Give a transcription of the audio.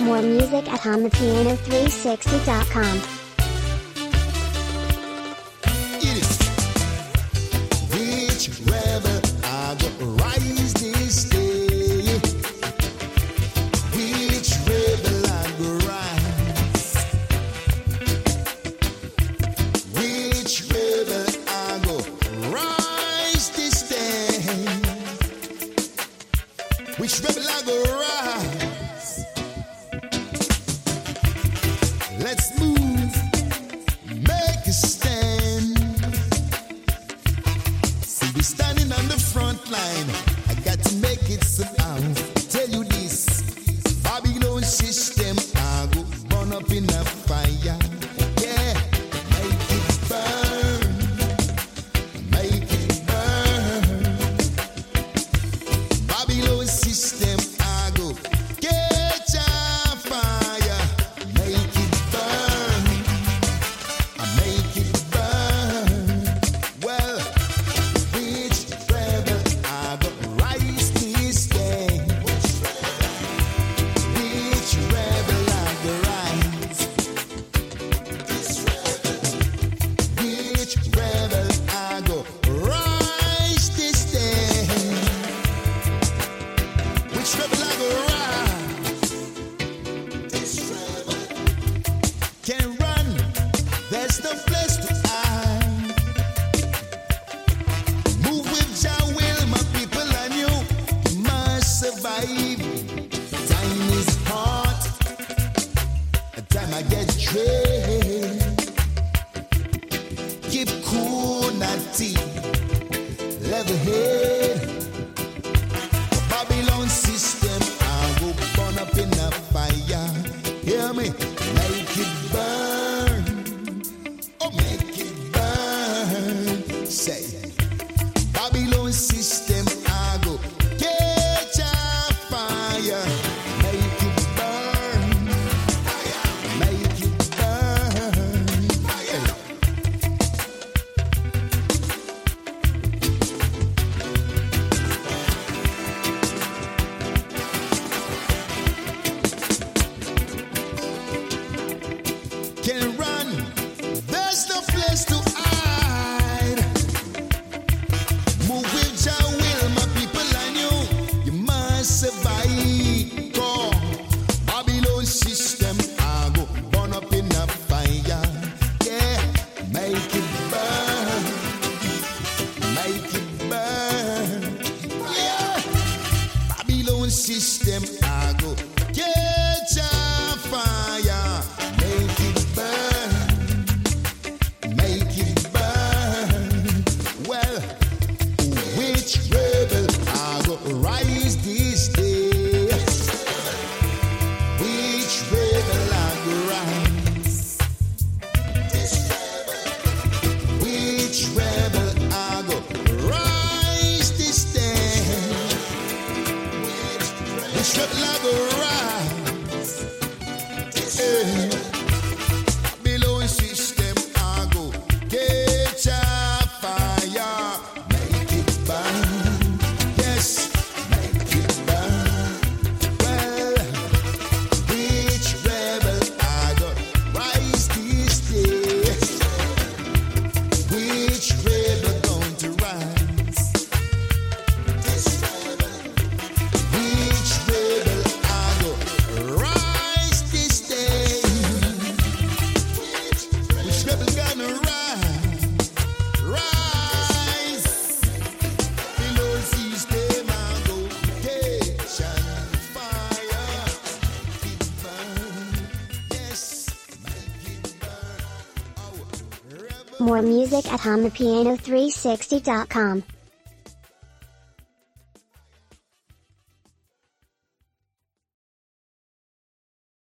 More music at HondaPiano360.com. Which rebel I go rise this day? Which rebel I go rise? Which rebel I go rise this day? Which rebel I go rise? Let's move, make a stand. See, we standing on the front line. I got to make it somehow. Tell you this, Babylon system, I go burn up in a fire. Yeah, make it burn, make it burn. Babylon system, I go get a fire. Make it burn, I make it burn. Well, which rebel I go rise this day? Which rebel I go rise? Which rebel I go rise this day? Which rebel I go rise? Can run, there's no place to hide. Move with Jah will, my people, and you must survive. Time is hot, time I get trained. Keep cool, not tea, level head. Babylon system, I go burn up in a fire. Hear me? Make it burn. Oh, make it burn. Say, Babylon system, I go catch a fire. Make it burn. Make it burn. Hey. Can run, there's no place to hide. Move with Jah will, my people, and you must survive. Go, Babylon system, I go burn up in a fire. Yeah, make it burn, make it burn. Yeah, Babylon system, I go catch a fire. Make it burn, make it burn. Well, which rebel I go rise this day? Which rebel I go rise? Which rebel I go rise this day? Which rebel I go rise? Eh. Below system, I go catch a fire. Make it burn. Yes, make it burn. Well, which rebel I go rise this day? Which rebel going to rise? Which rebel I go rise this day? Which rebel gonna rise? Rise. Below system, I go catch a fire. Make it burn. Yes, make it burn. Oh, rebel. More music at HondaPiano360.com.